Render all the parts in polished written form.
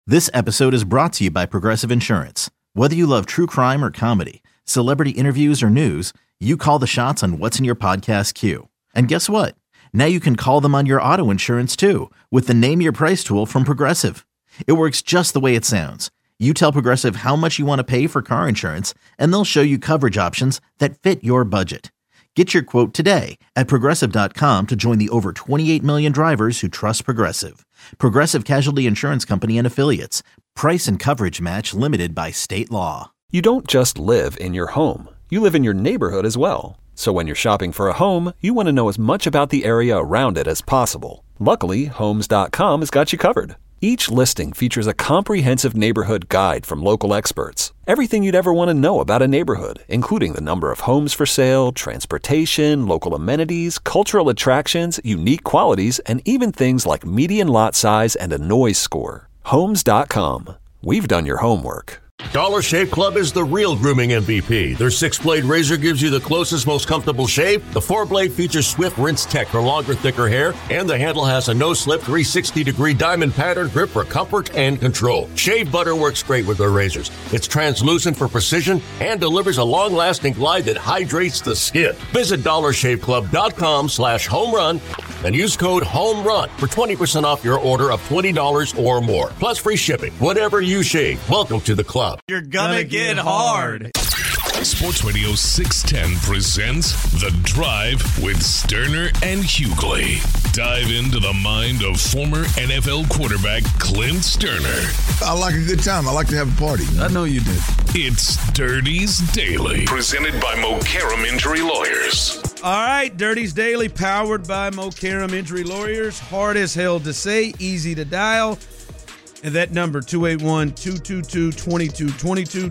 This episode is brought to you by Progressive Insurance. Whether you love true crime or comedy, celebrity interviews or news, you call the shots on what's in your podcast queue. And guess what? Now you can call them on your auto insurance too with the Name Your Price tool from Progressive. It works just the way it sounds. You tell Progressive how much you want to pay for car insurance, and they'll show you coverage options that fit your budget. Get your quote today at Progressive.com to join the over 28 million drivers who trust Progressive. Progressive Casualty Insurance Company and Affiliates. Price and coverage match limited by state law. You don't just live in your home. You live in your neighborhood as well. So when you're shopping for a home, you want to know as much about the area around it as possible. Luckily, Homes.com has got you covered. Each listing features a comprehensive neighborhood guide from local experts. Everything you'd ever want to know about a neighborhood, including the number of homes for sale, transportation, local amenities, cultural attractions, unique qualities, and even things like median lot size and a noise score. Homes.com. We've done your homework. Dollar Shave Club is the real grooming MVP. Their 6-blade razor gives you the closest, most comfortable shave. The 4-blade features swift rinse tech for longer, thicker hair. And the handle has a no-slip 360-degree diamond pattern grip for comfort and control. Shave butter works great with their razors. It's translucent for precision and delivers a long-lasting glide that hydrates the skin. Visit DollarShaveClub.com/homerun and use code HOMERUN for 20% off your order of $20 or more. Plus free shipping. Whatever you shave, welcome to the club. You're gonna get hard. Sports Radio 610 presents The Drive with Sterner and Hughley. Dive into the mind of former NFL quarterback Clint Sterner. I like a good time. I like to have a party. I know you do. It's Dirty's Daily, presented by Mokaram Injury Lawyers. All right, Dirty's Daily, powered by Mokaram Injury Lawyers. Hard as hell to say, easy to dial. And that number, 281-222-2222,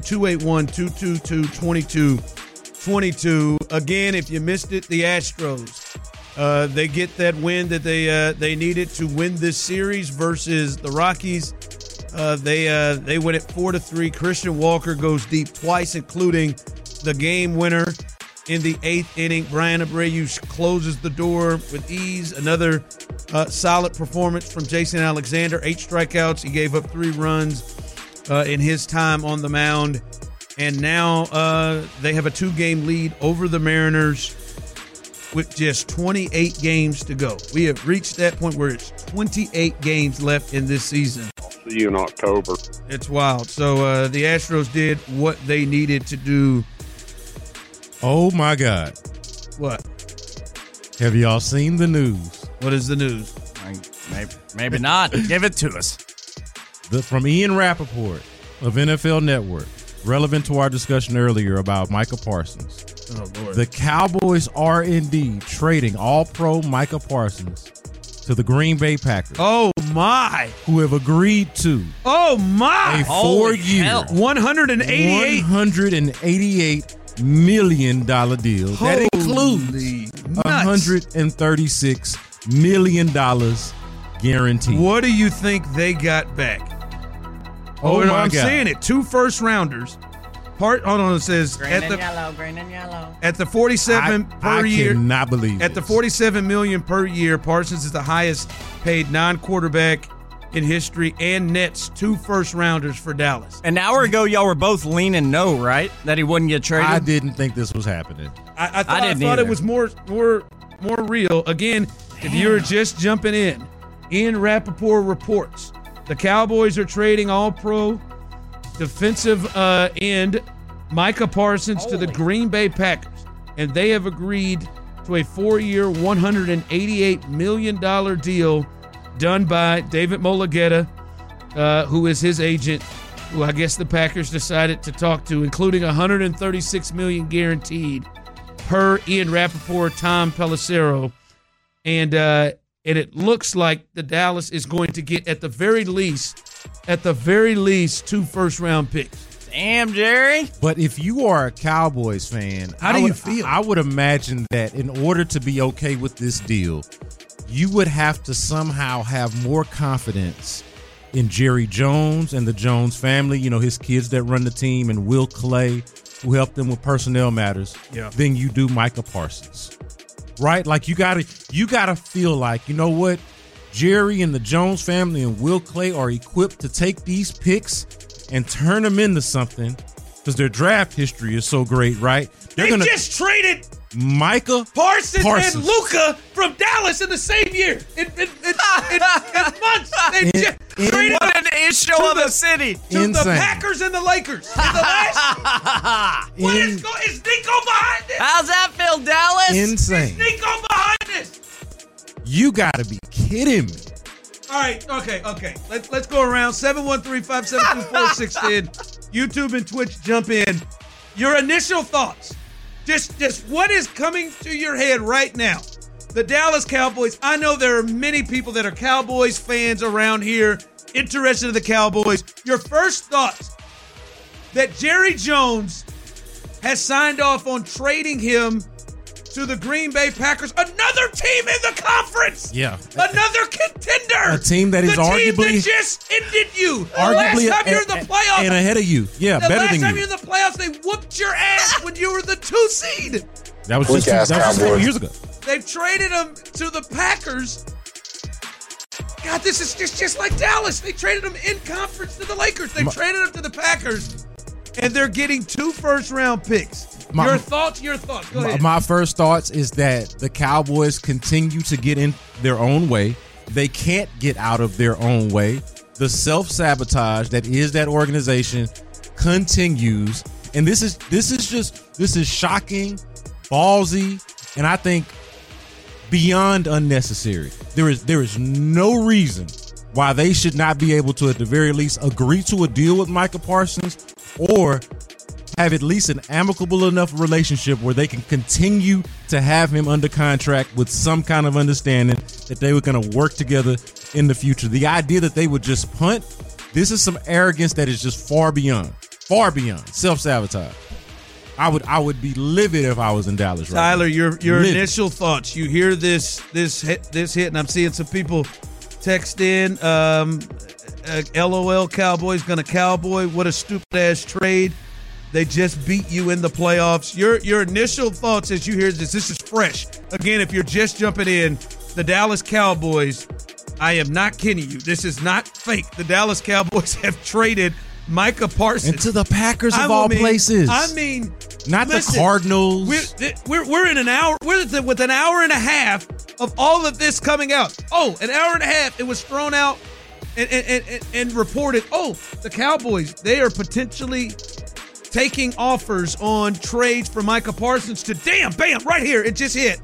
281-222-2222. Again, if you missed it, the Astros, they get that win that they needed to win this series versus the Rockies. They win it 4-3. Christian Walker goes deep twice, including the game winner in the 8th inning. Brian Abreu closes the door with ease. Another solid performance from Jason Alexander. 8 strikeouts. He gave up 3 runs in his time on the mound. And now they have a 2-game lead over the Mariners with just 28 games to go. We have reached that point where it's 28 games left in this season. I'll see you in October. It's wild. So the Astros did what they needed to do. Oh, my God. What? Have y'all seen the news? What is the news? Maybe not. Give it to us. From Ian Rappaport of NFL Network, relevant to our discussion earlier about Micah Parsons. Oh, Lord. The Cowboys are indeed trading All-Pro Micah Parsons to the Green Bay Packers. Oh, my. Who have agreed to a 4-year, $188 million deal that includes $136 million guaranteed. What do you think they got back? Oh, my I'm God. saying it. 2 first-rounders. Hold on, it says Green and yellow. At the 47 per year. I cannot believe At the $47 million per year, Parsons is the highest paid non-quarterback in history and nets 2 first-rounders for Dallas. An hour ago, y'all were both leaning no, right? That he wouldn't get traded? I didn't think this was happening. I thought it was more real. Again, if you're just jumping in, Ian Rappaport reports the Cowboys are trading All-Pro defensive end Micah Parsons to the Green Bay Packers, and they have agreed to a 4-year, $188 million deal done by David Mulugheta, who is his agent, who I guess the Packers decided to talk to, including $136 million guaranteed per Ian Rappaport, Tom Pelissero. And it looks like the Dallas is going to get at the very least 2 first-round picks. Damn, Jerry. But if you are a Cowboys fan, how do you feel? I would imagine that in order to be okay with this deal, you would have to somehow have more confidence in Jerry Jones and the Jones family, you know, his kids that run the team, and Will Clay, who helped them with personnel matters, than you do Micah Parsons. Right? Like you gotta feel like, you know what? Jerry and the Jones family and Will Clay are equipped to take these picks and turn them into something because their draft history is so great, right? They just traded Micah Parsons and Luka from Dallas in the same year. In months. They just traded what an issue of the city. To the Packers and the Lakers. In the last, is Nico behind this? How's that feel, Dallas? Insane. Is Nico behind this? You got to be kidding me. All right, okay. Let's go around. 713-572-4610. YouTube and Twitch, jump in. Your initial thoughts. Just what is coming to your head right now? The Dallas Cowboys. I know there are many people that are Cowboys fans around here interested in the Cowboys. Your first thoughts that Jerry Jones has signed off on trading him to the Green Bay Packers, another team in the conference. Yeah. Another contender. A team that is arguably the team that just ended you. Arguably last time you're in the playoffs. And ahead of you. Yeah, better than you. The last time you're in the playoffs, they whooped your ass when you were the 2 seed. That was just 2 years ago. They've traded him to the Packers. God, this is just like Dallas. They traded him in conference to the Lakers. They traded him to the Packers, and they're getting 2 first-round picks. Your thoughts. Go ahead. My first thoughts is that the Cowboys continue to get in their own way. They can't get out of their own way. The self-sabotage that is that organization continues. And this is shocking, ballsy, and I think beyond unnecessary. There is no reason why they should not be able to, at the very least, agree to a deal with Micah Parsons or have at least an amicable enough relationship where they can continue to have him under contract with some kind of understanding that they were going to work together in the future. The idea that they would just punt, this is some arrogance that is just far beyond self-sabotage. I would be livid if I was in Dallas right Tyler, now. your initial thoughts. You hear this hit, and I'm seeing some people text in, LOL Cowboys gonna cowboy. What a stupid-ass trade. They just beat you in the playoffs. Your initial thoughts as you hear this is fresh. Again, if you're just jumping in, the Dallas Cowboys, I am not kidding you. This is not fake. The Dallas Cowboys have traded Micah Parsons. And to the Packers of all places. I mean, not the Cardinals. We're in an hour. We're with an hour and a half of all of this coming out. Oh, an hour and a half. It was thrown out and reported. Oh, the Cowboys, they are potentially taking offers on trades for Micah Parsons to bam, right here. It just hit.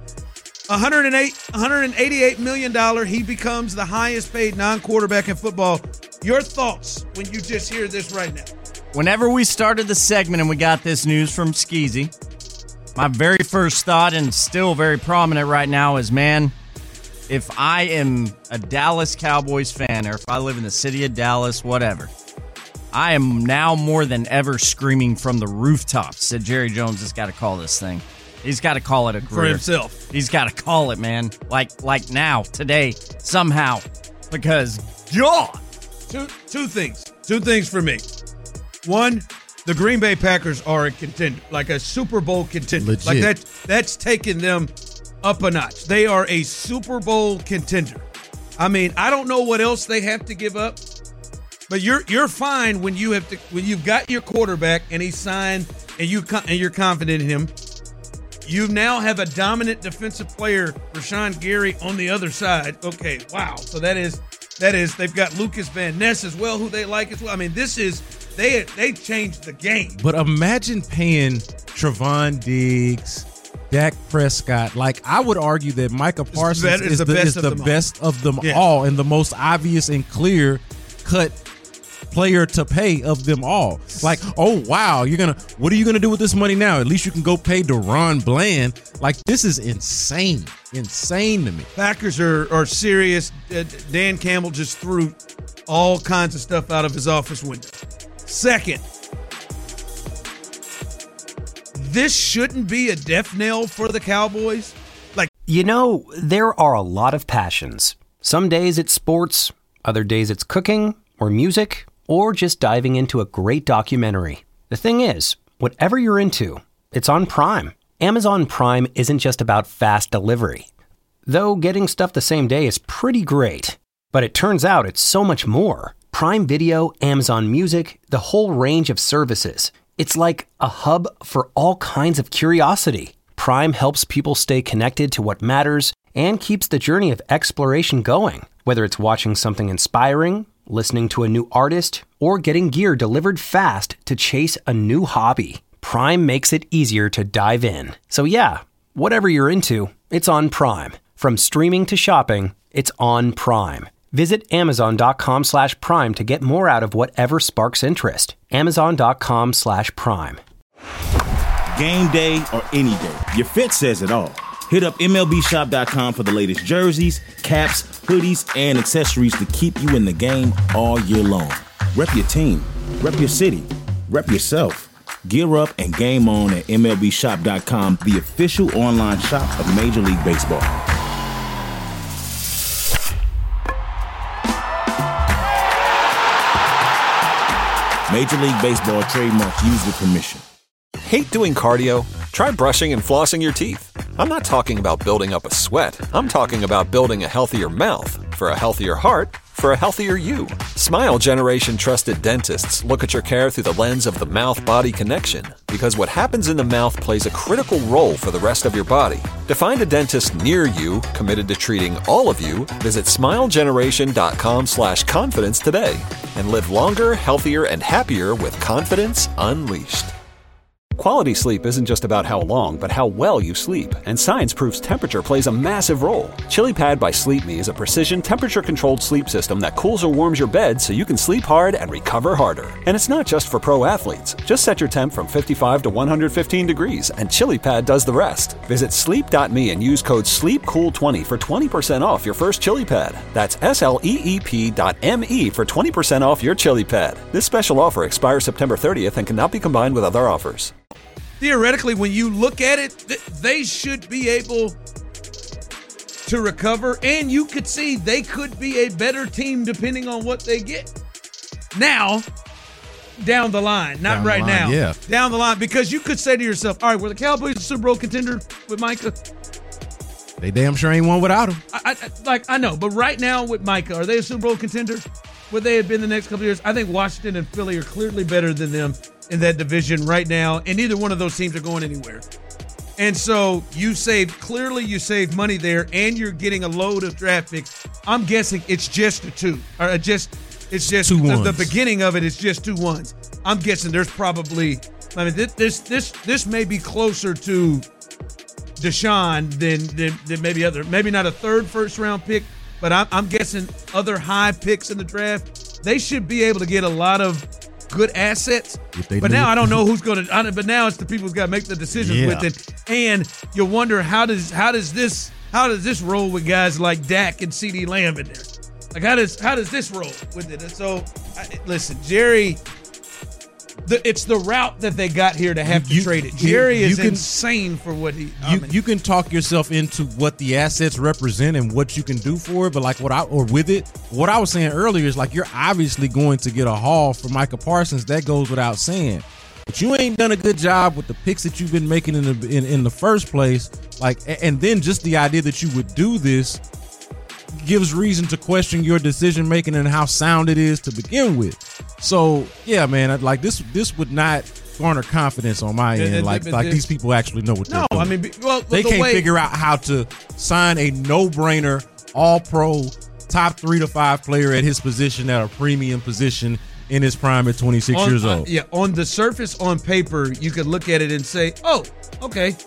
$188 million. He becomes the highest paid non-quarterback in football. Your thoughts when you just hear this right now? Whenever we started the segment and we got this news from Skeezy, my very first thought, and still very prominent right now, is, man, if I am a Dallas Cowboys fan, or if I live in the city of Dallas, whatever, I am now more than ever screaming from the rooftops that Jerry Jones has got to call this thing. He's got to call it a career. For himself. He's got to call it, man. Like now, today, somehow. Because, God. Two things for me. One, the Green Bay Packers are a contender, like a Super Bowl contender. Legit. Like that's taken them up a notch. They are a Super Bowl contender. I mean, I don't know what else they have to give up, but you're fine when you've got your quarterback and he's signed and you're confident in him. You now have a dominant defensive player, Rashawn Gary, on the other side. Okay, wow. So that is they've got Lucas Van Ness as well, who they like as well. I mean, this is they changed the game. But imagine paying Trevon Diggs, Dak Prescott. Like, I would argue that Micah Parsons is the best of them all and the most obvious and clear cut player to pay of them all. Like, oh wow, what are you gonna do with this money now? At least you can go pay DeRon Bland. Like, this is insane to me. Packers are serious. Dan Campbell just threw all kinds of stuff out of his office window. Second, this shouldn't be a death knell for the Cowboys. Like, there are a lot of passions. Some days it's sports, other days it's cooking or music, or just diving into a great documentary. The thing is, whatever you're into, it's on Prime. Amazon Prime isn't just about fast delivery. though getting stuff the same day is pretty great. But it turns out it's so much more. Prime Video, Amazon Music, the whole range of services. It's like a hub for all kinds of curiosity. Prime helps people stay connected to what matters and keeps the journey of exploration going. Whether it's watching something inspiring, listening to a new artist, or getting gear delivered fast to chase a new hobby, Prime makes it easier to dive in. So yeah, whatever you're into, it's on Prime. From streaming to shopping, it's on Prime. Visit Amazon.com/Prime to get more out of whatever sparks interest. Amazon.com/Prime. Game day or any day, your fit says it all. Hit up MLBshop.com for the latest jerseys, caps, hoodies, and accessories to keep you in the game all year long. Rep your team, rep your city, rep yourself. Gear up and game on at MLBshop.com, the official online shop of Major League Baseball. Major League Baseball trademarks used with permission. Hate doing cardio? Try brushing and flossing your teeth. I'm not talking about building up a sweat. I'm talking about building a healthier mouth. For a healthier heart, for a healthier you. Smile Generation trusted dentists look at your care through the lens of the mouth-body connection, because what happens in the mouth plays a critical role for the rest of your body. To find a dentist near you committed to treating all of you, visit smilegeneration.com/confidence today and live longer, healthier, and happier with confidence unleashed. Quality sleep isn't just about how long, but how well you sleep, and science proves temperature plays a massive role. ChiliPad by Sleep Me is a precision temperature-controlled sleep system that cools or warms your bed so you can sleep hard and recover harder. And it's not just for pro athletes. Just set your temp from 55 to 115 degrees, and ChiliPad does the rest. Visit sleep.me and use code SLEEPCOOL20 for 20% off your first ChiliPad. That's SLEEP.me for 20% off your ChiliPad. This special offer expires September 30th and cannot be combined with other offers. Theoretically, when you look at it, they should be able to recover, and you could see they could be a better team depending on what they get. Now, down the line, not right now. Yeah. Down the line, because you could say to yourself, all right, were the Cowboys a Super Bowl contender with Micah? They damn sure ain't one without him. I know, but right now with Micah, are they a Super Bowl contender? Would they have been the next couple of years? I think Washington and Philly are clearly better than them in that division right now, and neither one of those teams are going anywhere. And so you save money there, and you're getting a load of draft picks. I'm guessing it's just a two, or it's just two ones. The beginning of it is just 2 ones. I'm guessing there's probably, this may be closer to Deshaun than maybe not a third first round pick, but I'm guessing other high picks in the draft. They should be able to get a lot of good assets, but now I don't know who's going to. But now it's the people who's got to make the decisions with it, and you wonder how does this roll with guys like Dak and CeeDee Lamb in there? Like how does this roll with it? And so, listen, Jerry. It's the route that they got here to have to trade it. Jerry is insane for what he. You can talk yourself into what the assets represent and what you can do for it, but like what I was saying earlier is like you're obviously going to get a haul for Micah Parsons. That goes without saying. But you ain't done a good job with the picks that you've been making in the first place. Like, and then just the idea that you would do this gives reason to question your decision making and how sound it is to begin with. So yeah, man, like this would not garner confidence on my end. Like these people actually know what they're doing. I mean, they can't figure out how to sign a no-brainer, all-pro, top 3 to 5 player at his position at a premium position in his prime at 26 years old. Yeah, on the surface, on paper, you could look at it and say, "Oh, okay,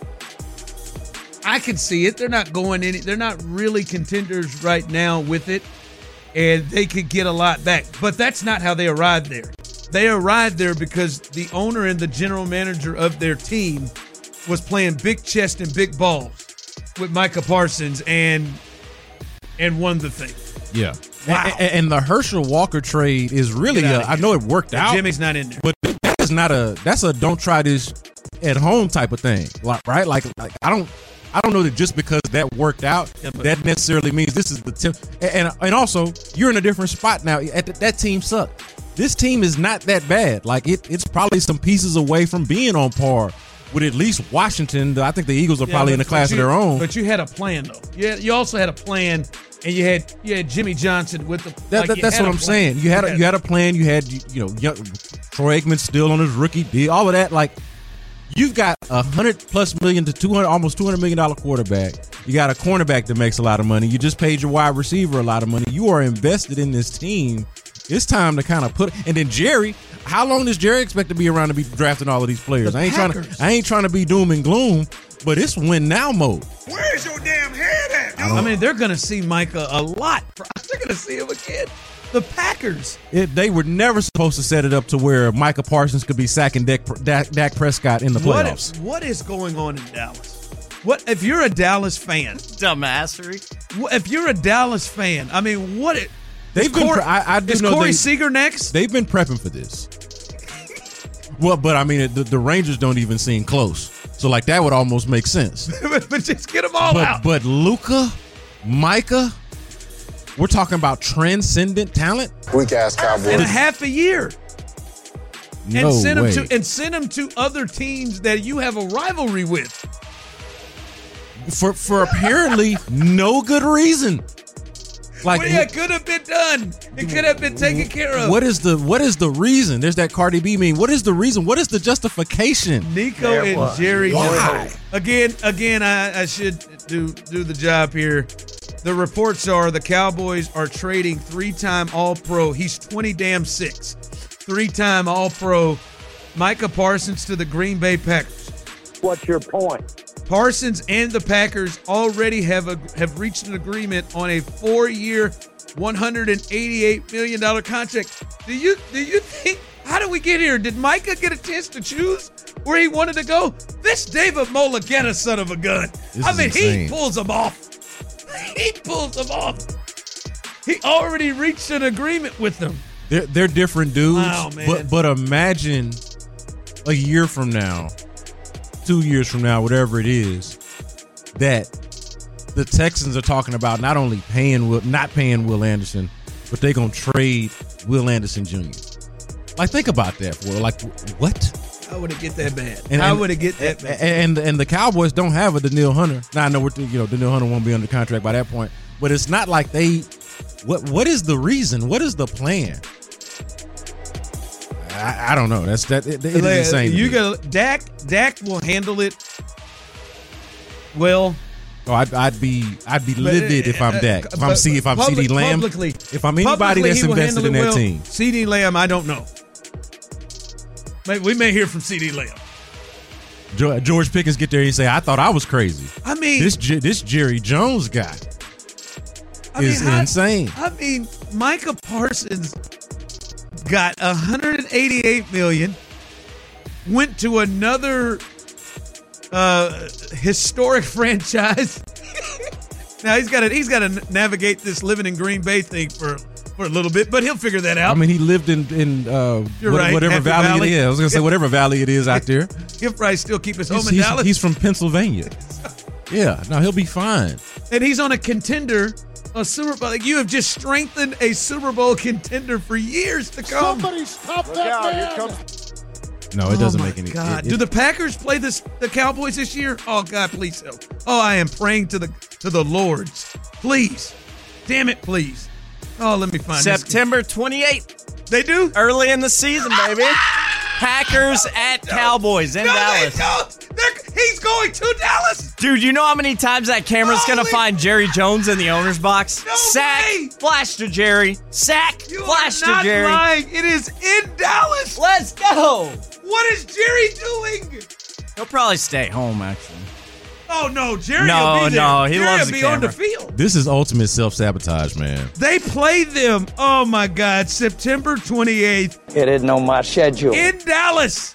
I can see it. They're not going any. They're not really contenders right now with it, and they could get a lot back." But that's not how they arrived there. They arrived there because the owner and the general manager of their team was playing big chest and big balls with Micah Parsons and won the thing. Yeah. Wow. And the Herschel Walker trade is really I know it worked out. Jimmy's not in there. But that's a don't try this at home type of thing. Right? Like I don't know that just because that worked out, that necessarily means this is the tip. And also, you're in a different spot now. That team sucked. This team is not that bad. Like it's probably some pieces away from being on par with at least Washington. I think the Eagles are probably in a class of their own. But you had a plan, though. You also had a plan, and you had Jimmy Johnson with the. That's what I'm saying. You had a plan. You had Troy Aikman still on his rookie deal. All of that, like. You've got $100+ million to almost $200 million quarterback. You got a cornerback that makes a lot of money. You just paid your wide receiver a lot of money. You are invested in this team. It's time to kind of put. And then Jerry, how long does Jerry expect to be around to be drafting all of these players? I ain't trying to be doom and gloom, but it's win now mode. Where's your damn head at, dude? I mean, they're going to see Micah a lot. They're going to see him again. The Packers. They were never supposed to set it up to where Micah Parsons could be sacking Dak Prescott in the playoffs. What is going on in Dallas? What if you're a Dallas fan? Dumbassery. If you're a Dallas fan, I mean, what? They've been. Is Corey Seager next? They've been prepping for this. Well, but I mean, the Rangers don't even seem close. So, like, that would almost make sense. but just get them all out. But Luka, Micah. We're talking about transcendent talent. Weak ass Cowboys. In a half a year. No way. Send them to other teams that you have a rivalry with. For apparently no good reason. Like, it could have been done. It could have been taken care of. What is the reason? There's that Cardi B meme. What is the reason? What is the justification? Nico and Jerry. Why? Again, I should do the job here. The reports are the Cowboys are trading 3-time All-Pro. He's 20-6. 3-time All-Pro Micah Parsons to the Green Bay Packers. What's your point? Parsons and the Packers already have reached an agreement on a 4-year, $188 million contract. Do you think? How did we get here? Did Micah get a chance to choose where he wanted to go? This David Molageta son of a gun. He pulls them off. He pulls them off. He already reached an agreement with them. They're different dudes. Wow, man. But imagine a year from now, 2 years from now, whatever it is, that the Texans are talking about not only not paying Will Anderson, but they're gonna trade Will Anderson Jr. Like, think about that. Like, what? How would it get that bad? And the Cowboys don't have a Danielle Hunter. Now I know Danielle Hunter won't be under contract by that point, but it's not like they. What is the reason? What is the plan? I don't know. It is insane. You got Dak will handle it well. Oh, I'd be livid if I'm Dak. If I'm CeeDee Lamb. If I'm anybody that's invested in that team. CeeDee Lamb, I don't know. We may hear from CeeDee Lamb. George Pickens get there and say, "I thought I was crazy." I mean, this Jerry Jones guy is insane. I mean, Micah Parsons got $188 million, went to another historic franchise. Now he's got to navigate this living in Green Bay thing for a little bit, but he'll figure that out. I mean, he lived in whatever valley it is. I was going to say whatever valley it is out there. He'll probably still keep his home in Dallas. He's from Pennsylvania. Yeah, no, he'll be fine. And he's on a contender, a Super Bowl. Like, you have just strengthened a Super Bowl contender for years to come. Somebody stop that man. No, it doesn't make any sense. Do the Packers play the Cowboys this year? Oh, God, please help. Oh, I am praying to the Lords. Please. Damn it, please. Oh, let me find September 28th. They do? Early in the season, baby. Packers at Cowboys in Dallas. They don't. He's going to Dallas. Dude, you know how many times that camera's going to find Jerry Jones in the owner's box? No Sack, way. Flash to Jerry. Sack, flash to Jerry. You are not lying. It is in Dallas. Let's go. What is Jerry doing? He'll probably stay home, actually. Oh, no. Jerry will be there. No, he Jerry loves will the be camera. on the field. This is ultimate self-sabotage, man. They play them, oh, my God, September 28th. It isn't on my schedule. In Dallas.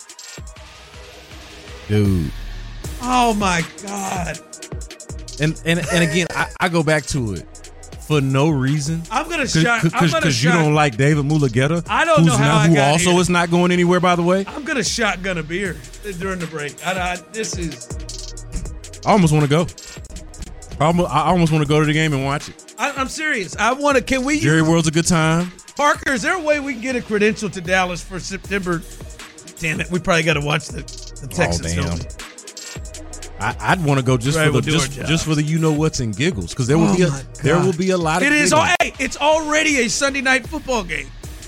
Dude. Oh, my God. And again, I go back to it. For no reason. I'm going to shock. Because you don't like David Mulageta. I don't know how I got Who also here. is not going anywhere, by the way. I'm going to shotgun a beer during the break. This is... I almost want to go. I almost want to go to the game and watch it. I'm serious. I want to. Can we? Jerry World's a good time. Parker, is there a way we can get a credential to Dallas for September Damn it, we probably got to watch the Texans. Oh, damn. I'd want to go just for the you know what's and giggles, because there will be a lot of giggles. It's already a Sunday night football game.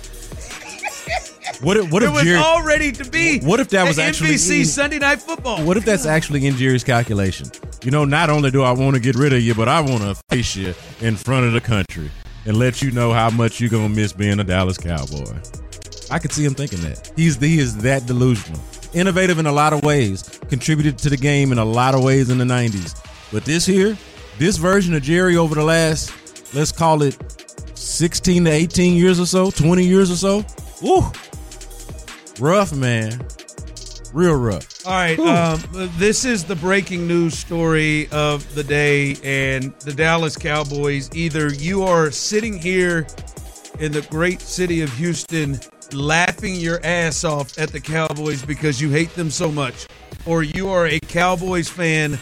What if it was Jerry, all ready to be? What if that was actually NBC Sunday Night Football? What if that's actually in Jerry's calculation? Not only do I want to get rid of you, but I want to face you in front of the country and let you know how much you're gonna miss being a Dallas Cowboy. I could see him thinking that. He is that delusional. Innovative in a lot of ways, contributed to the game in a lot of ways in the 90s. But this version of Jerry over the last, let's call it 16 to 18 years or so, 20 years or so, woo, rough, man. Real rough. All right, this is the breaking news story of the day, and the Dallas Cowboys. Either you are sitting here in the great city of Houston laughing your ass off at the Cowboys because you hate them so much, or you are a Cowboys fan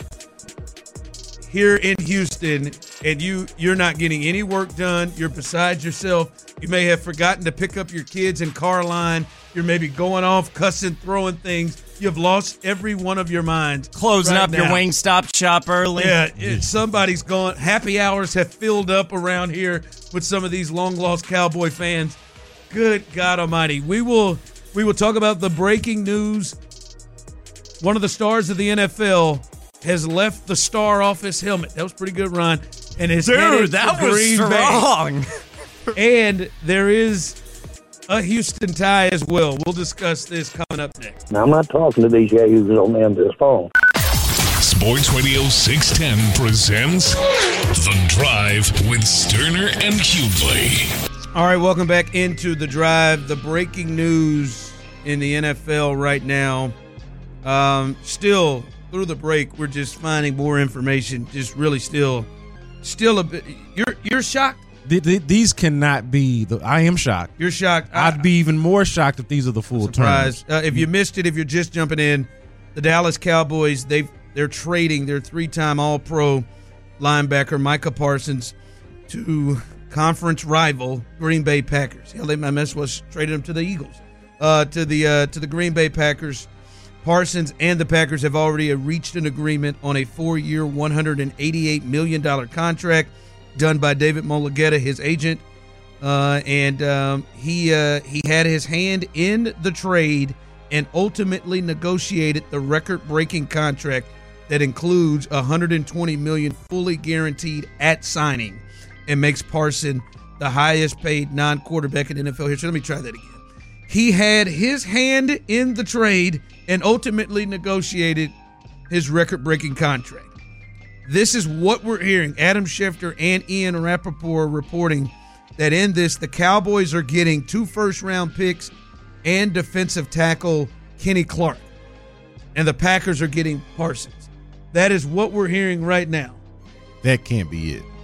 here in Houston and you're not getting any work done. You're beside yourself. You may have forgotten to pick up your kids in car line. You're maybe going off, cussing, throwing things. You've lost every one of your minds. Closing up your Wingstop shop early. Yeah, somebody's gone. Happy hours have filled up around here with some of these long-lost Cowboy fans. Good God Almighty. We will talk about the breaking news. One of the stars of the NFL has left the star off his helmet. That was pretty good, Ron. And that was strong. And there is a Houston tie as well. We'll discuss this coming up next. Now, I'm not talking to these yahoos on the end of this phone. Sports Radio 610 presents The Drive with Sterner and Hughley. All right, welcome back into The Drive. The breaking news in the NFL right now. Still, through the break, we're just finding more information. Just really still a bit. You're shocked? These cannot be. I am shocked. You're shocked. I'd be even more shocked if these are the full terms. If you missed it, if you're just jumping in, the Dallas Cowboys, they're trading their 3-time All-Pro linebacker Micah Parsons to conference rival Green Bay Packers. Hell, my mess was traded him to the Eagles, to the Green Bay Packers. Parsons and the Packers have already reached an agreement on a 4-year, $188 million contract done by David Mulugeta, his agent, and he had his hand in the trade and ultimately negotiated the record-breaking contract that includes $120 million fully guaranteed at signing, and makes Parsons the highest-paid non-quarterback in NFL history. Let me try that again. He had his hand in the trade and ultimately negotiated his record-breaking contract. This is what we're hearing. Adam Schefter and Ian Rappaport reporting that in this, the Cowboys are getting 2 first-round picks and defensive tackle Kenny Clark, and the Packers are getting Parsons. That is what we're hearing right now. That can't be it.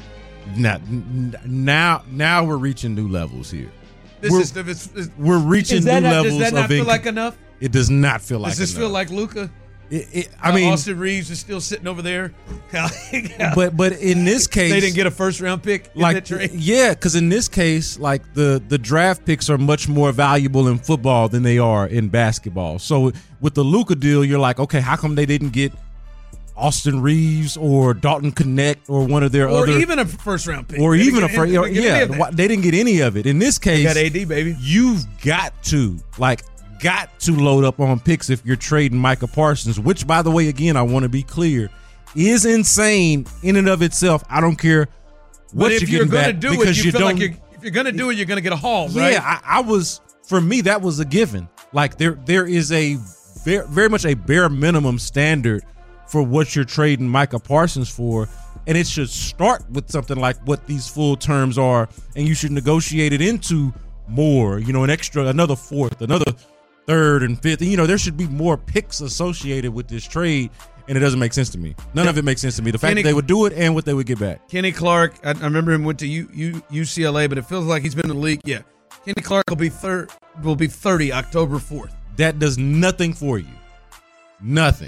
Now we're reaching new levels here. We're reaching new levels. Does that not feel like enough? It does not feel like enough. Does this feel like Luka? I mean, Austin Reeves is still sitting over there. But in this case, they didn't get a first-round pick in that trade. Yeah, because in this case, like the draft picks are much more valuable in football than they are in basketball. So with the Luka deal, you're like, okay, how come they didn't get Austin Reeves or Dalton Connect or one of their other, or even a first-round pick, or even a first? Yeah, they didn't get any of it. In this case, they got AD, baby. You've got to load up on picks if you're trading Micah Parsons, which, by the way, again, I want to be clear, is insane in and of itself. I don't care what you're getting back, because you don't. Like if you're going to do it, you're going to get a haul, right? Yeah, I was. For me, that was a given. Like there is a very much a bare minimum standard for what you're trading Micah Parsons for, and it should start with something like what these full terms are, and you should negotiate it into more. An extra, another fourth, another third and fifth. There should be more picks associated with this trade, and it doesn't make sense to me. None of it makes sense to me. The fact that they would do it and what they would get back. Kenny Clark, I remember him went to UCLA, but it feels like he's been in the league. Yeah, Kenny Clark will be 30 October 4th. That does nothing for you. Nothing.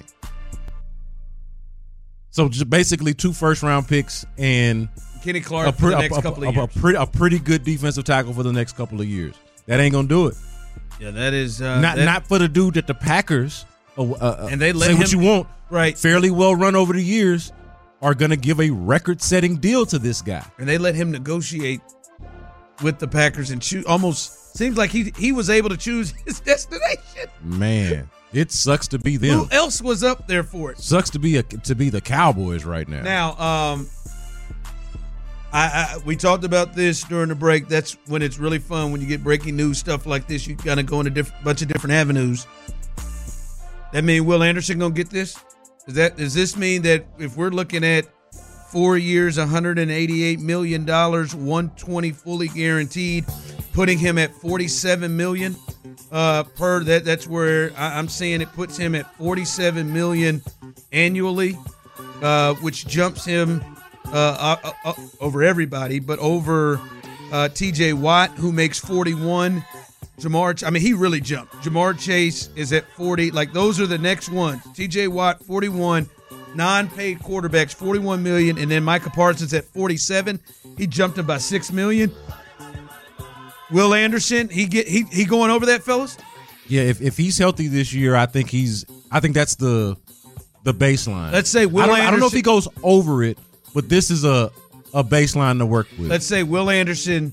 So just basically 2 first-round picks and Kenny Clark for the next couple of years. A pretty good defensive tackle for the next couple of years. That ain't going to do it. Yeah, that is not for the dude that the Packers and they let say him, what you want. Right, fairly well run over the years, are going to give a record-setting deal to this guy, and they let him negotiate with the Packers and choose. Almost seems like he was able to choose his destination. Man, it sucks to be them. Who else was up there for it? Sucks to be the Cowboys right now. Now, we talked about this during the break. That's when it's really fun when you get breaking news stuff like this. You kind of go in a bunch of different avenues. That mean Will Anderson gonna get this? Does this mean that if we're looking at 4 years, $188 million, $120 fully guaranteed, putting him at $47 million per? That's where I'm saying it puts him at $47 million annually, which jumps him over everybody, but over T.J. Watt, who makes $41. He really jumped. Jamar Chase is at 40. Like, those are the next ones. T.J. Watt, 41. Non-paid quarterbacks, $41 million. And then Micah Parsons at 47. He jumped him by $6 million. Will Anderson, he going over that, fellas? Yeah, if he's healthy this year, I think that's the baseline. Let's say Will Anderson. I don't know if he goes over it, but this is a baseline to work with. Let's say Will Anderson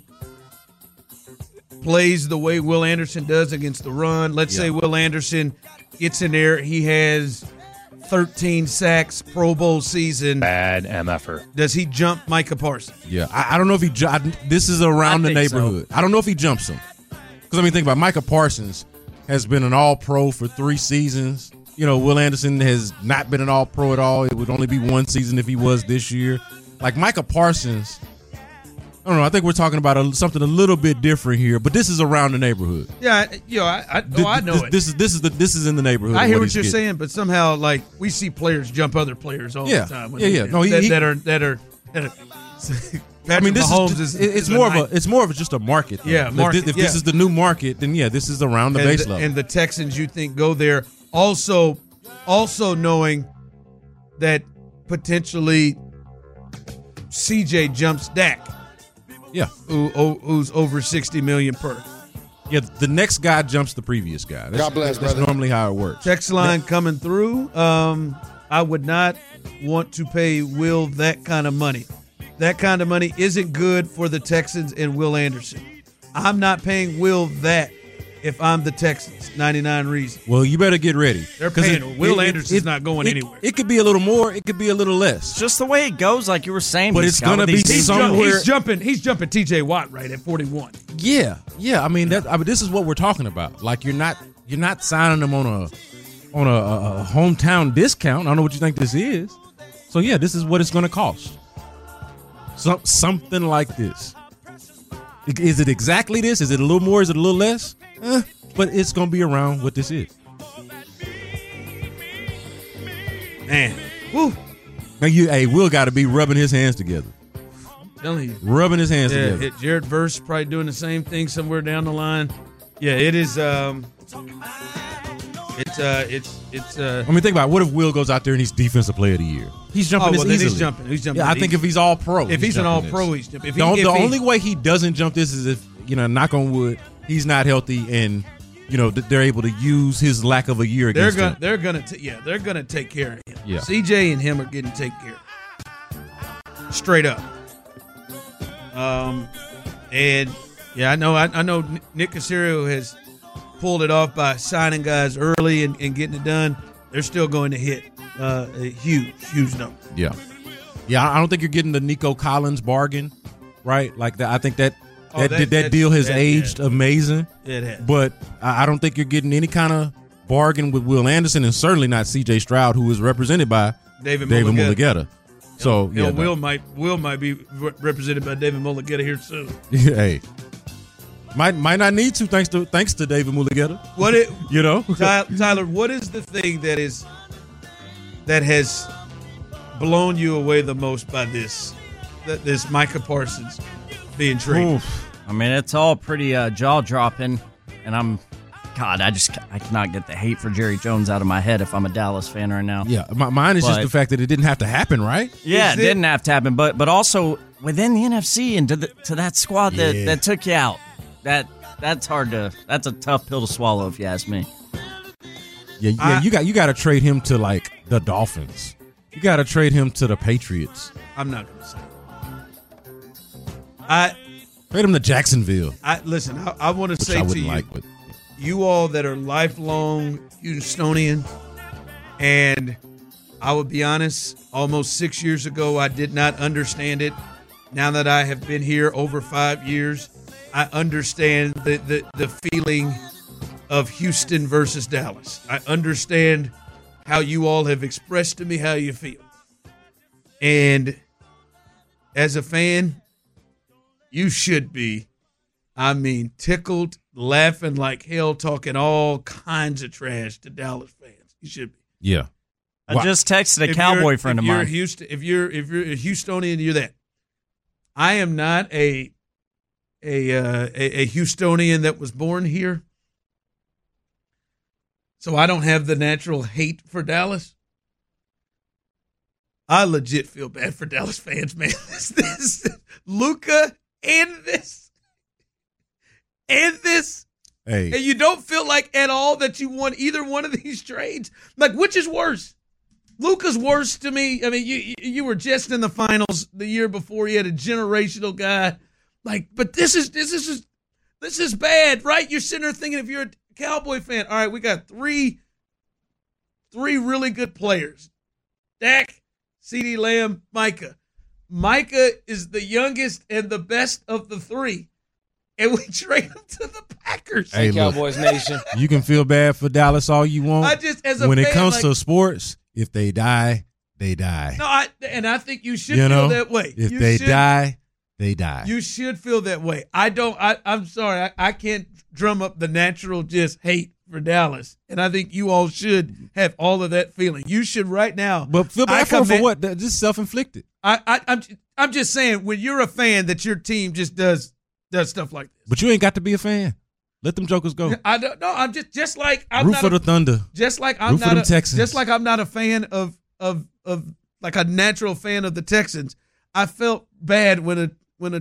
plays the way Will Anderson does against the run. Let's say Will Anderson gets in there. He has 13 sacks, Pro Bowl season. Bad MFer. Does he jump Micah Parsons? Yeah, I don't know if he this is around the neighborhood. So. I don't know if he jumps him. Because, think about it. Micah Parsons has been an All-Pro for 3 seasons. Will Anderson has not been an All-Pro at all. It would only be 1 season if he was this year. Like, Micah Parsons, I don't know. I think we're talking about something a little bit different here, but this is around the neighborhood. Yeah, I know it. This is in the neighborhood. I hear what you're saying, but somehow, like, we see players jump other players all the time. Yeah. No, that are. Patrick Mahomes it's more of just a market. Though. Yeah, market. If this is the new market, then this is around the base level. And the Texans, you think, go there. Also knowing that potentially CJ jumps Dak. Yeah, who's over $60 million per. Yeah, the next guy jumps the previous guy. God bless, that's brother. normally how it works. Text line coming through. I would not want to pay Will that kind of money. That kind of money isn't good for the Texans and Will Anderson. I'm not paying Will that if I'm the Texans. 99 reasons. Well, you better get ready. They're paying Will Anderson's not going anywhere. It could be a little more. It could be a little less. It's just the way it goes, like you were saying. But it's going to be somewhere. He's jumping T.J. Watt right at 41. Yeah. This is what we're talking about. Like, you're not signing them on a hometown discount. I don't know what you think this is. So yeah, this is what it's going to cost. Something like this. Is it exactly this? Is it a little more? Is it a little less? But it's going to be around what this is. Man. Woo. Now Will got to be rubbing his hands together. I'm telling you. Rubbing his hands together. Jared Verse probably doing the same thing somewhere down the line. Yeah, it is. Think about it. What if Will goes out there and he's Defensive Player of the Year? He's jumping this easily. He's jumping. Yeah, I think if he's all pro. If he's an all pro, he's jumping. The only way he doesn't jump this is if, knock on wood, he's not healthy and, they're able to use his lack of a year against him. They're gonna take care of him. Yeah. CJ and him are getting taken care of. Straight up. And yeah, I know Nick Caserio has pulled it off by signing guys early and getting it done. They're still going to hit a huge number. Yeah. I don't think you're getting the Nico Collins bargain, right? Like that. I think that deal has aged amazing. It has. But I don't think you're getting any kind of bargain with Will Anderson, and certainly not C.J. Stroud, who is represented by David Mulugheta. So Will might be represented by David Mulugheta here soon. Hey. Might not need to, thanks to David Mulugheta. Tyler, what is the thing that has blown you away the most by this Micah Parsons being traded? It's all pretty jaw-dropping, and I cannot get the hate for Jerry Jones out of my head if I'm a Dallas fan right now. Yeah, mine is just the fact that it didn't have to happen, right? Yeah, it didn't have to happen, but also within the NFC and to that squad that took you out. That That's a tough pill to swallow if you ask me. Yeah, you got to trade him to like the Dolphins. You got to trade him to the Patriots. I'm not going to say that. Trade him to Jacksonville. Listen, I want to say to you, you all that are lifelong Houstonian, and I will be honest, almost 6 years ago, I did not understand it. Now that I have been here over 5 years, I understand the feeling of Houston versus Dallas. I understand how you all have expressed to me how you feel. And as a fan, you should be, tickled, laughing like hell, talking all kinds of trash to Dallas fans. You should be. Yeah. I just texted a Cowboy friend of mine. If you're a Houstonian, you're that. I am not a Houstonian that was born here, so I don't have the natural hate for Dallas. I legit feel bad for Dallas fans, man. This Luka and this. Hey. And you don't feel like at all that you won either one of these trades. Like, which is worse? Luka's worse to me. I mean, you were just in the finals the year before. You had a generational guy. Like, but this is bad, right? You're sitting there thinking, if you're a Cowboy fan, all right, we got three really good players. Dak, CeeDee Lamb, Micah. Micah is the youngest and the best of the three. And we trade him to the Packers. Hey, Cowboys Nation. You can feel bad for Dallas all you want. When it comes to sports, if they die, they die. No, I think you should feel that way. If they die, they die. You should feel that way. I'm sorry. I can't drum up the natural just hate for Dallas. And I think you all should have all of that feeling. You should right now. But feel bad for what? Just self-inflicted. I'm just saying, when you're a fan, that your team just does stuff like this. But you ain't got to be a fan. Let them jokers go. I don't know. I'm just like I'm root not for the Thunder. Just like I'm root not for them Texans. Just like I'm not a fan of like a natural fan of the Texans. I felt bad when a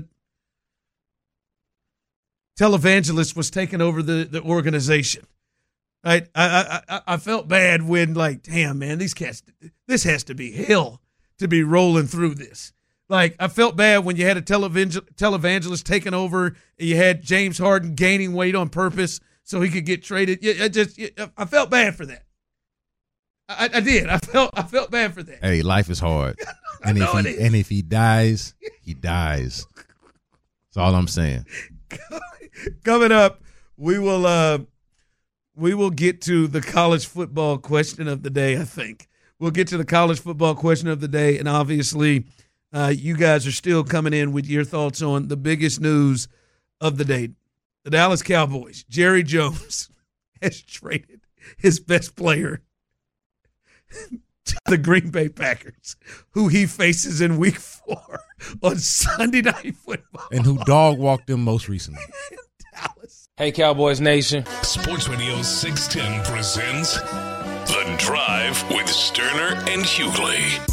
televangelist was taking over the organization. Right? I felt bad when, like, damn, man, these cats, this has to be hell to be rolling through this. Like, I felt bad when you had a televangelist taking over and you had James Harden gaining weight on purpose so he could get traded. I felt bad for that. I did. I felt bad for that. Hey, life is hard. And if he dies, he dies. That's all I'm saying. Coming up, we will get to the college football question of the day, I think. We'll get to the college football question of the day, and obviously you guys are still coming in with your thoughts on the biggest news of the day. The Dallas Cowboys, Jerry Jones, has traded his best player to the Green Bay Packers, who he faces in Week 4 on Sunday Night Football. And who dog walked them most recently. Dallas. Hey, Cowboys Nation. Sports Radio 610 presents The Drive with Sterner and Hughley.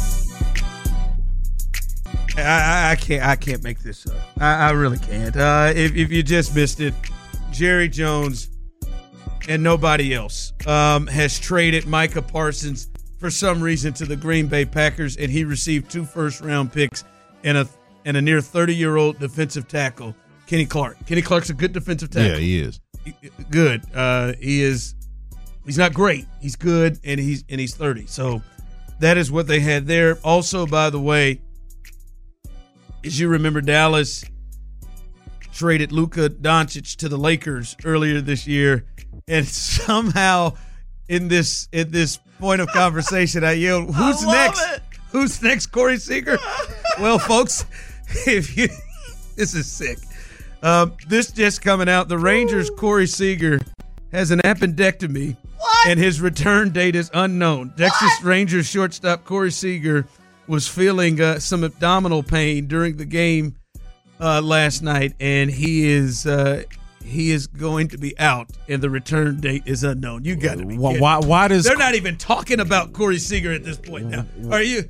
I can't make this up. I really can't. If you just missed it, Jerry Jones and nobody else has traded Micah Parsons for some reason to the Green Bay Packers, and he received 2 first-round picks and a near 30-year-old defensive tackle, Kenny Clark. Kenny Clark's a good defensive tackle. Yeah, he is. Good. He is. He's not great. He's good, and he's 30. So that is what they had there. Also, by the way, as you remember, Dallas traded Luka Doncic to the Lakers earlier this year, and somehow in this point of conversation, I yelled, "Who's next? Who's next, Corey Seager?" Well, folks, this is sick. This just coming out. The Rangers' Corey Seager has an appendectomy, and his return date is unknown. Texas Rangers shortstop Corey Seager was feeling some abdominal pain during the game last night, and he is going to be out, and the return date is unknown. You got to be kidding. Why does they're not even talking about Corey Seager at this point now? Are you?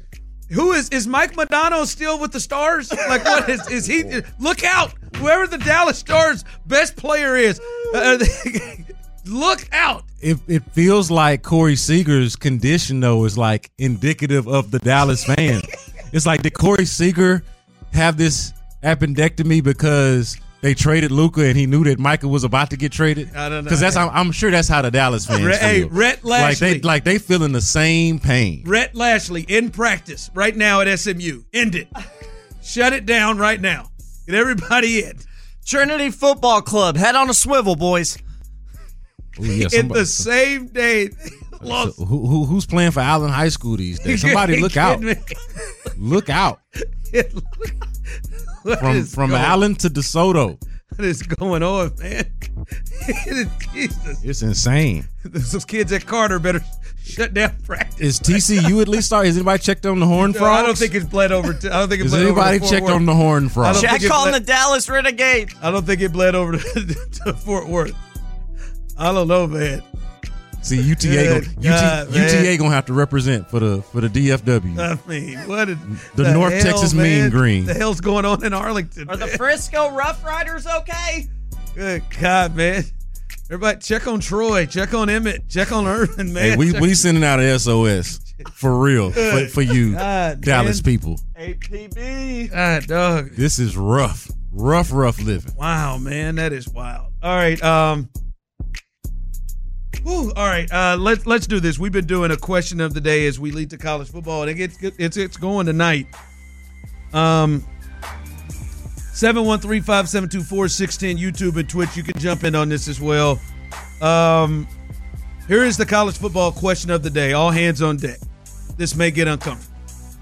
Who is Mike Modano still with the Stars? Like, what is he? Look out. Whoever the Dallas Stars best player is, look out. It feels like Corey Seager's condition, though, is like indicative of the Dallas fans. It's like, did Corey Seager have this appendectomy because they traded Luka and he knew that Micah was about to get traded? I don't know. Because I'm sure that's how the Dallas fans feel. Hey, Rhett Lashley. Like they feeling the same pain. Rhett Lashley in practice right now at SMU. End it. Shut it down right now. Get everybody in. Trinity Football Club. Head on a swivel, boys. Ooh, yeah, in the same day. So who's playing for Allen High School these days? Somebody look out. Look out. From Allen to DeSoto. What is going on, man? Jesus. It's insane. Those kids at Carter better shut down practice. Is TCU at least started? Has anybody checked on the Horned Frogs? I don't think it's bled over. I don't think it Has bled over. anybody checked on the Horned Frogs? Check on the Dallas Renegades. I don't think it bled over to Fort Worth. I don't know, man. See, UTA gonna have to represent for the DFW. I mean, what the North hell, Texas man? Mean Green. The hell's going on in Arlington? Are the Frisco Rough Riders okay? Good God, man! Everybody, check on Troy, check on Emmett, check on Irvin, man. Hey, we sending out a SOS for real for you, God, Dallas people. APB. God, dog. This is rough living. Wow, man, that is wild. All right, all right, let's do this. We've been doing a question of the day as we lead to college football, and it's going tonight. 713-572-4610, YouTube and Twitch. You can jump in on this as well. Here is the college football question of the day. All hands on deck. This may get uncomfortable.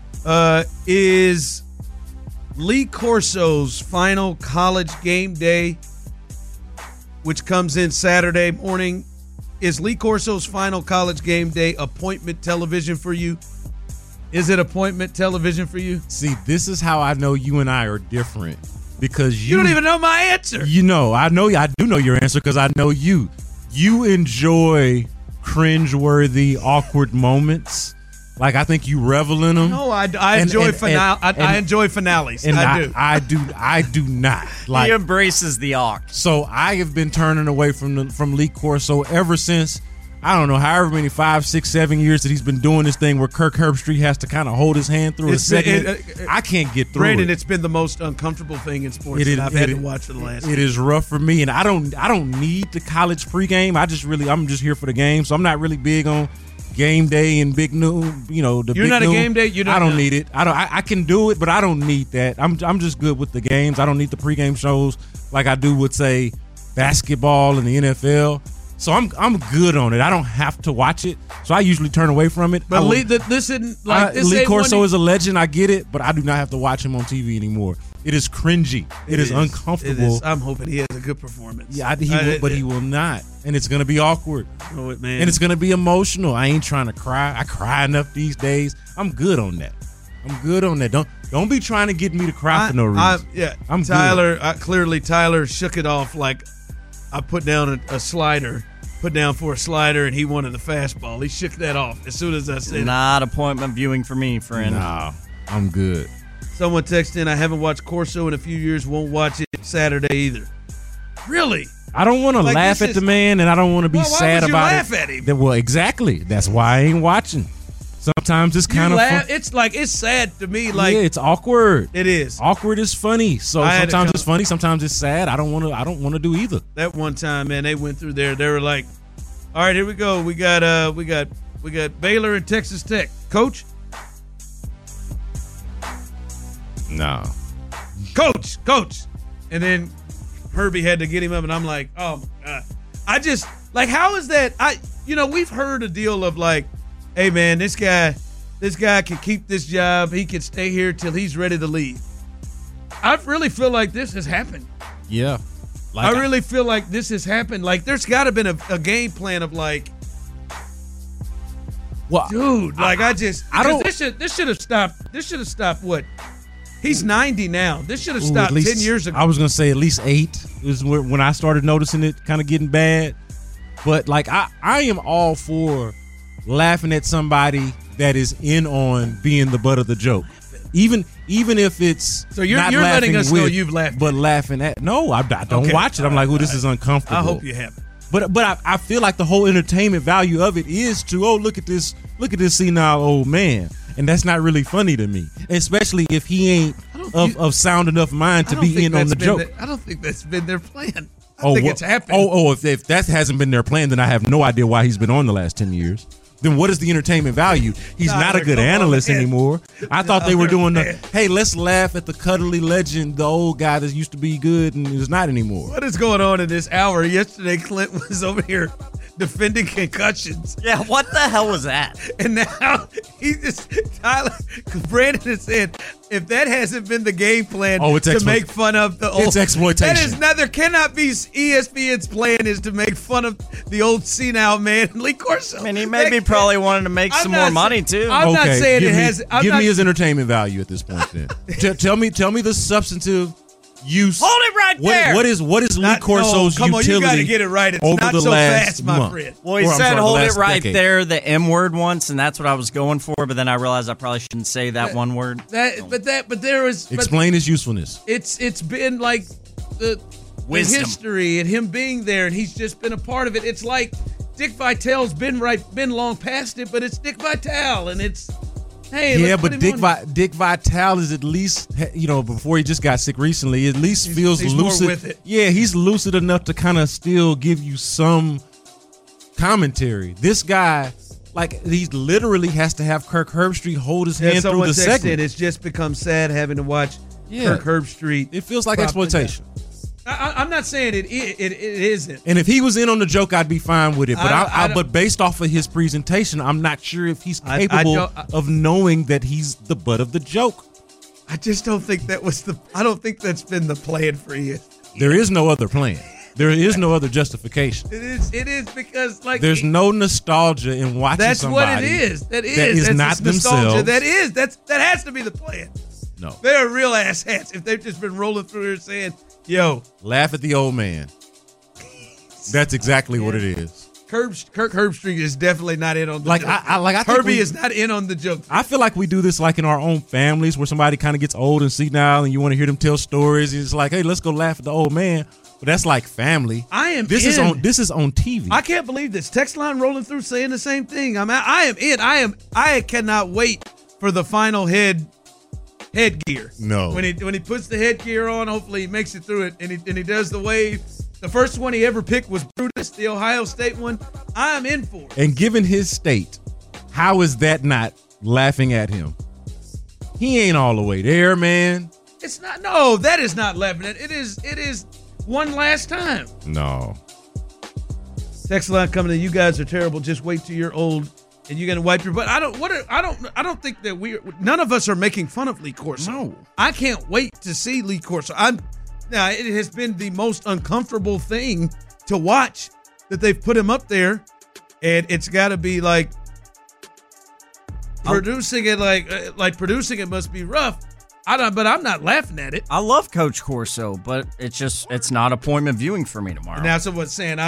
Is Lee Corso's final college game day, which comes in Saturday morning, is Lee Corso's final college game day appointment television for you? Is it appointment television for you? See, this is how I know you and I are different, because you don't even know my answer. You know, I do know your answer because I know you. You enjoy cringeworthy, awkward moments. Like, I think you revel in them. No, I enjoy finale. I enjoy finales. And I do. I do not. Like, he embraces the arc. So I have been turning away from Lee Corso ever since, I don't know, however many 5, 6, 7 years that he's been doing this thing where Kirk Herbstreit has to kind of hold his hand through a segment. I can't get through Brandon, it. It's been the most uncomfortable thing in sports that I've had to watch for the last year. It is rough for me, and I don't need the college pregame. I'm just here for the game, so I'm not really big on game day and big noon. You know, you're not noon. A game day. You don't. I don't need it. I can do it, but I don't need that. I'm just good with the games. I don't need the pregame shows like I do with, say, basketball and the NFL. So I'm good on it. I don't have to watch it, so I usually turn away from it. But Lee Corso is a legend. I get it, but I do not have to watch him on TV anymore. It is cringy. It is uncomfortable. I'm hoping he has a good performance. Yeah, he will not, and it's going to be awkward. Oh, man. And it's going to be emotional. I ain't trying to cry. I cry enough these days. I'm good on that. Don't be trying to get me to cry for no reason. I'm Tyler. Clearly, Tyler shook it off like I put down a slider. Put down for a slider, and he wanted the fastball. He shook that off as soon as I said Not appointment viewing for me, friend. Nah, I'm good. Someone texted in, I haven't watched Corso in a few years, won't watch it Saturday either. Really? I don't want to laugh at the man, and I don't want to be sad about it. Why would you laugh at him? Well, exactly. That's why I ain't watching. Sometimes it's kind of fun. It's sad to me. Like, yeah, it's awkward. It is. Awkward is funny. So sometimes it's funny, sometimes it's sad. I don't want to do either. That one time, man, they went through there. They were like, "All right, here we go. We got Baylor and Texas Tech. Coach." No. Coach. And then Herbie had to get him up, and I'm like, "Oh my God." I just like, how is that? We've heard a deal of like, hey man, this guy can keep this job. He can stay here till he's ready to leave. I really feel like this has happened. Yeah. I really feel like this has happened. Like, there's got to been a game plan of like, well, dude, this should have stopped. This should have stopped what? He's 90 now. This should have stopped 10 years ago. I was going to say at least 8 is when I started noticing it kind of getting bad. But like, I am all for laughing at somebody that is in on being the butt of the joke. Even if it's so you're letting us know you've laughed, but laughing at I don't watch it. I'm like, this is uncomfortable. I hope you haven't. But I feel like the whole entertainment value of it is to look at this senile old man, and that's not really funny to me, especially if he ain't of sound enough mind to be in on the joke. I don't think that's been their plan. I think it's happened. If that hasn't been their plan, then I have no idea why he's been on the last 10 years. Then what is the entertainment value? He's not a good analyst anymore. I thought they were doing hey, let's laugh at the cuddly legend, the old guy that used to be good and is not anymore. What is going on in this hour? Yesterday, Clint was over here defending concussions. Yeah, what the hell was that? And now Brandon has said, if that hasn't been the game plan to make fun of the old, it's exploitation. That is there cannot be ESPN's plan is to make fun of the old senile man, Lee Corso. I mean, he maybe probably wanted to make some more money too. I'm not saying it has. Give me his entertainment value at this point. Then tell me the substantive use. Hold it right there. What is Lee Corso's come utility? On, you got to get it right. It's over not the so last fast, my month. friend. Well, he said hold it right there, the M word once, and that's what I was going for. But then I realized I probably shouldn't say that one word. But there was. Explain his usefulness. It's been like the history and him being there, and he's just been a part of it. It's like Dick Vitale's been long past it, but it's Dick Vitale, and it's. Hey, yeah, but Dick Vitale is at least, before he just got sick recently, at least feels lucid. More with it. Yeah, he's lucid enough to kind of still give you some commentary. This guy, he literally has to have Kirk Herbstreit hold his hand through the segment. It's just become sad having to watch Kirk Herbstreit. It feels like exploitation. I'm not saying it isn't. And if he was in on the joke, I'd be fine with it. But but based off of his presentation, I'm not sure if he's capable of knowing that he's the butt of the joke. I just don't think I don't think that's been the plan for you. There is no other plan. There is no other justification. It is because there's no nostalgia in watching somebody. That's what it is. That is not themselves. That has to be the plan. No. They're real ass hats if they've just been rolling through here saying, yo. Laugh at the old man. That's exactly what it is. Kirk Herbstreit is definitely not in on the joke. I Herbie is not in on the joke. I feel like we do this in our own families where somebody kind of gets old and senile and you want to hear them tell stories. And it's like, hey, let's go laugh at the old man. But that's like family. This is on TV. I can't believe this. Text line rolling through saying the same thing. I am in. I cannot wait for the final headgear. No. When he puts the headgear on, hopefully he makes it through it and he does the wave. The first one he ever picked was Brutus, the Ohio State one. I'm in for it. And given his state, how is that not laughing at him? He ain't all the way there, man. It's not. No, that is not laughing at. It is one last time. No. Text line coming in. You guys are terrible. Just wait till you're old and you're gonna wipe your butt. I don't think that none of us are making fun of Lee Corso. No. I can't wait to see Lee Corso. Now it has been the most uncomfortable thing to watch that they've put him up there, and it's got to be like producing it. Like producing it must be rough. But I'm not laughing at it. I love Coach Corso, but it's not appointment viewing for me tomorrow. And that's what I'm saying.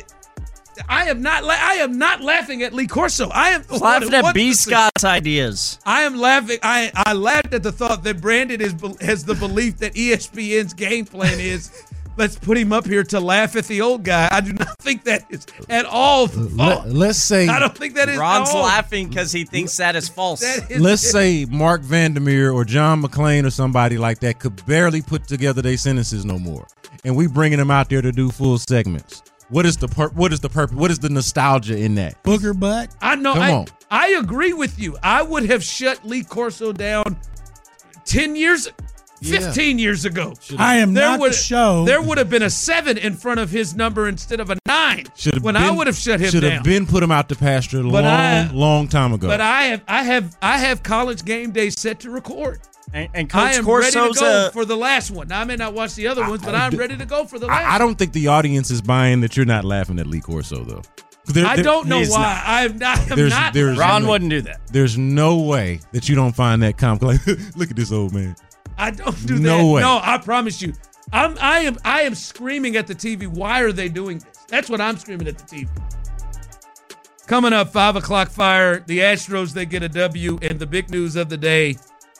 I am not laughing at Lee Corso. I am laughing at B. Scott's ideas. I am laughing. I laughed at the thought that Brandon has the belief that ESPN's game plan is let's put him up here to laugh at the old guy. I do not think that is at all false. Let's say I don't think that is. Ron's laughing because he thinks that is false. Let's say Mark Vandermeer or John McClain or somebody like that could barely put together their sentences no more, and we bringing them out there to do full segments. What is the purpose? What is the nostalgia in that? Booger butt? I know. Come on. I agree with you. I would have shut Lee Corso down 10 years, 15 years ago. I am not the show. There would have been a 7 in front of his number instead of a 9 I would have shut him down. Should have been put him out to pasture long time ago. But I have College Game Day set to record. And Coach I am Corso's ready to go for the last one. Now, I may not watch the other ones, but I'm ready to go for the last one. I don't think the audience is buying that you're not laughing at Lee Corso, though. I don't know why. I'm not. Ron wouldn't do that. There's no way that you don't find that comic. Like, look at this old man. I don't do that. No way. No, I promise you. I am screaming at the TV. Why are they doing this? That's what I'm screaming at the TV. Coming up, 5 o'clock fire, the Astros, they get a W, and the big news of the day,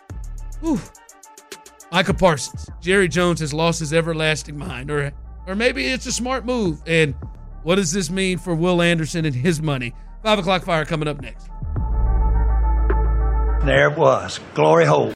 Micah Parsons. Jerry Jones has lost his everlasting mind, or maybe it's a smart move. And what does this mean for Will Anderson and his money? 5 o'clock fire coming up next. There it was, glory hole.